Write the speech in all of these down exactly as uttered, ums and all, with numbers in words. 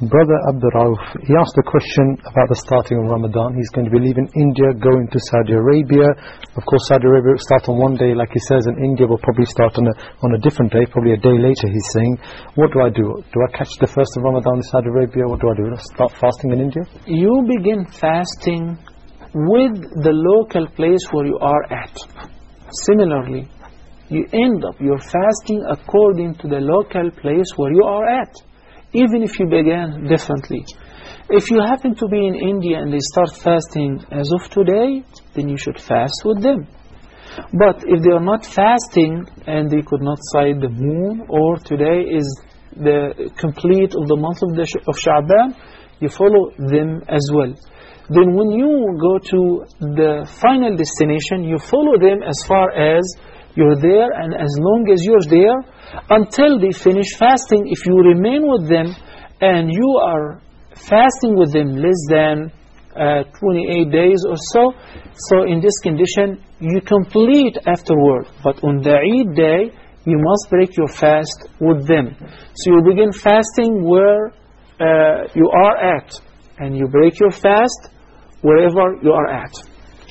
Brother Abdul Rauf, he asked a question about the starting of Ramadan. He's going to be leaving India, going to Saudi Arabia. Of course, Saudi Arabia will start on one day, like he says, and India will probably start on a, on a different day, probably a day later, he's saying. What do I do? Do I catch the first of Ramadan in Saudi Arabia? What do I do? Start fasting in India? You begin fasting with the local place where you are at. Similarly, you end up your fasting according to the local place where you are at, even if you began differently. If you happen to be in India and they start fasting as of today, then you should fast with them. But if they are not fasting and they could not sight the moon, or today is the complete of the month of, the Sh of Sha'ban, you follow them as well. Then when you go to the final destination, you follow them as far as you're there, and as long as you're there, until they finish fasting. If you remain with them and you are fasting with them less than uh, twenty-eight days or so, so in this condition you complete afterward. But on the Eid day, you must break your fast with them. So you begin fasting where uh, you are at, and you break your fast wherever you are at.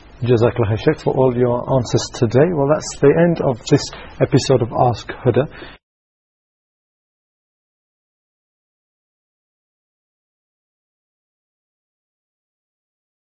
Jazakallah Shaykh for all your answers today. Well, that's the end of this episode of Ask Huda.